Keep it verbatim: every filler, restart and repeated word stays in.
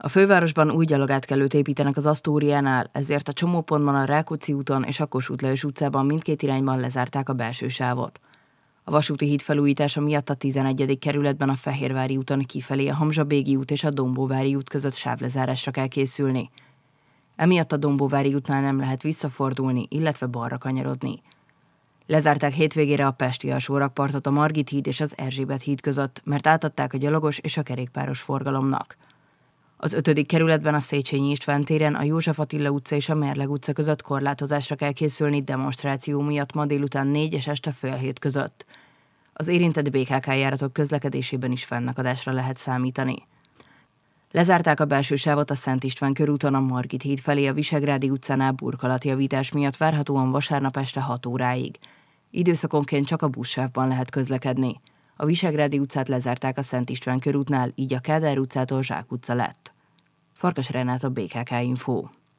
A fővárosban új gyalogátkelőt építenek az Asztóriánál, ezért a csomópontban a Rákóczi úton és a Kossuth Lajos utcában mindkét irányban lezárták a belső sávot. A vasúti híd felújítása miatt a tizenegyedik kerületben a Fehérvári úton kifelé a Hamzsa-Bégi út és a Dombóvári út között sávlezárásra kell készülni. Emiatt a Dombóvári útnál nem lehet visszafordulni, illetve balra kanyarodni. Lezárták hétvégére a pesti alsórakpartot a Margit híd és az Erzsébet híd között, mert átadták a gyalogos és a kerékpáros forgalomnak. Az ötödik kerületben a Széchenyi István téren a József Attila utca és a Mérleg utca között korlátozásra kell készülni demonstráció miatt ma délután négy és este fél hét között. Az érintett bé ká ká járatok közlekedésében is fennakadásra lehet számítani. Lezárták a belső sávot a Szent István körúton a Margit híd felé a Visegrádi utcánál burkolatjavítás miatt várhatóan vasárnap este hat óráig. Időszakonként csak a buszsávban lehet közlekedni. A Visegrádi utcát lezárták a Szent István körútnál, így a Kádár utcától Zsák utca lett. Farkas Renáta, bé ká ká Info.